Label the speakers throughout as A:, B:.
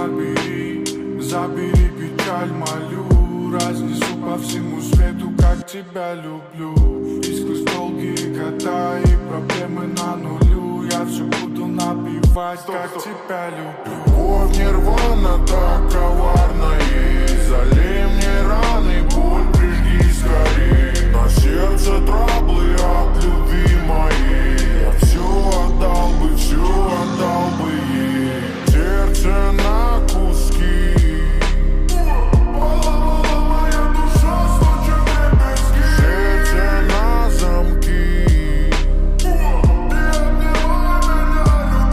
A: Забери, забери печаль мою, разнесу по всему свету, как тебя люблю. И сквозь долгие года и проблемы на нулю я все буду напевать, как тебя люблю.
B: Любовь нирвана так коварна, и залей мне раны, боль прижги скорей. На сердце траблы от любви моей, я все отдал бы ей. Сердце на куски, поломала моя душа, случай дребезги. Сердце на замки, ты обняла меня,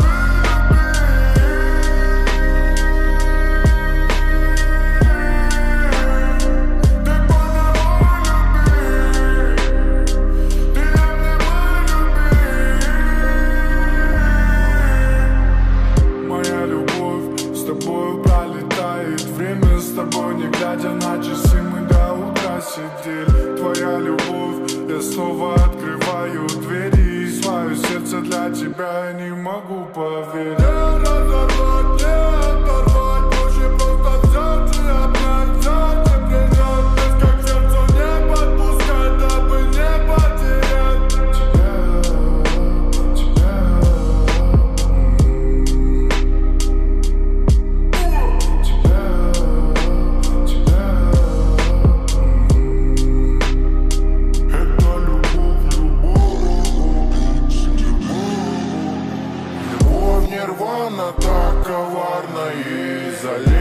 A: моя любовь с тобою пролетает время, с тобой не глядя на часы мы до утра сидели. Твоя любовь, я снова открываю двери, и свое сердце для тебя я не могу поверить. Не разорвать, не оторвать, проще просто взять и обнять, взять и прижать, без как сердцу не подпускать, дабы не потерять тебя.
B: нирвана так коварна, и залей